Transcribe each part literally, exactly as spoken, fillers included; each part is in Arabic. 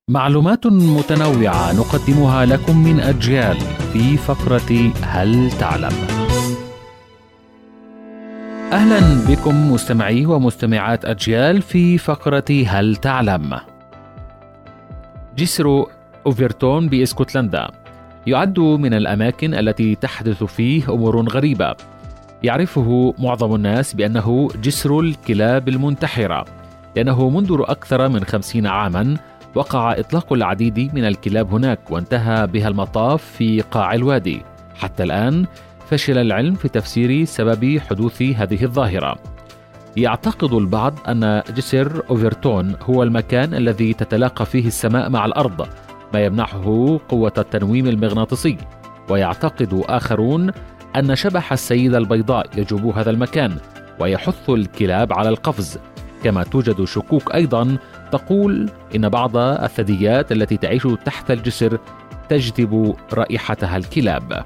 معلومات متنوعة نقدمها لكم من أجيال في فقرة هل تعلم؟ أهلا بكم مستمعي ومستمعات أجيال في فقرة هل تعلم؟ جسر أوفرتون بإسكتلندا يعد من الأماكن التي تحدث فيه أمور غريبة. يعرفه معظم الناس بأنه جسر الكلاب المنتحرة، لأنه منذ أكثر من خمسين عاما وقع إطلاق العديد من الكلاب هناك، وانتهى بها المطاف في قاع الوادي. حتى الآن فشل العلم في تفسير سبب حدوث هذه الظاهرة. يعتقد البعض أن جسر أوفرتون هو المكان الذي تتلاقى فيه السماء مع الأرض، ما يمنحه قوة التنويم المغناطيسي. ويعتقد آخرون أن شبح السيدة البيضاء يجوب هذا المكان ويحث الكلاب على القفز. كما توجد شكوك أيضا تقول إن بعض الثدييات التي تعيش تحت الجسر تجذب رائحتها الكلاب.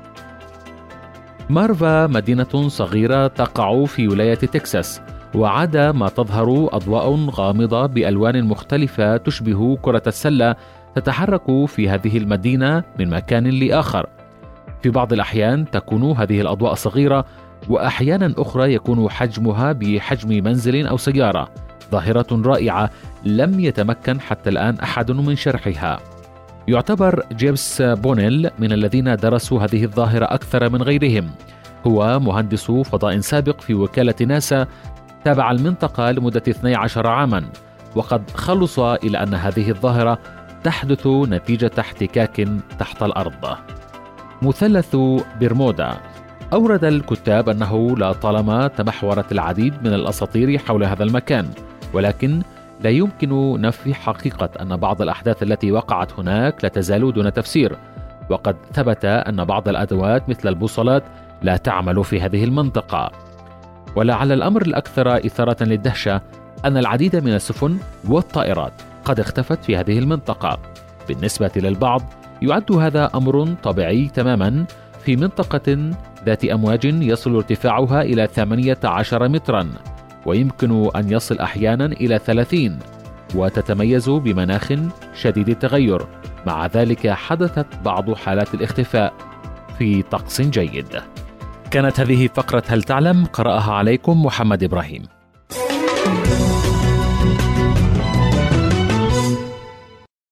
مارفا مدينة صغيرة تقع في ولاية تكساس، وعادة ما تظهر أضواء غامضة بألوان مختلفة تشبه كرة السلة تتحرك في هذه المدينة من مكان لآخر. في بعض الأحيان تكون هذه الأضواء صغيرة، وأحيانا أخرى يكون حجمها بحجم منزل أو سيارة. ظاهرة رائعة لم يتمكن حتى الآن أحد من شرحها. يعتبر جيمس بونيل من الذين درسوا هذه الظاهرة أكثر من غيرهم. هو مهندس فضاء سابق في وكالة ناسا، تابع المنطقة لمدة اثني عشر عاما، وقد خلص إلى أن هذه الظاهرة تحدث نتيجة احتكاك تحت الأرض. مثلث برمودا. أورد الكتاب أنه لا طالما تمحورت العديد من الأساطير حول هذا المكان، ولكن لا يمكن نفي حقيقة أن بعض الأحداث التي وقعت هناك لا تزال دون تفسير. وقد ثبت أن بعض الأدوات مثل البوصلات لا تعمل في هذه المنطقة. ولعل الأمر الأكثر إثارة للدهشة أن العديد من السفن والطائرات قد اختفت في هذه المنطقة. بالنسبة للبعض يعد هذا أمر طبيعي تماما في منطقة ذات أمواج يصل ارتفاعها إلى ثمانية عشر مترا، ويمكن أن يصل أحيانا إلى ثلاثين، وتتميز بمناخ شديد التغير. مع ذلك حدثت بعض حالات الاختفاء في طقس جيد. كانت هذه فقرة هل تعلم، قرأها عليكم محمد إبراهيم.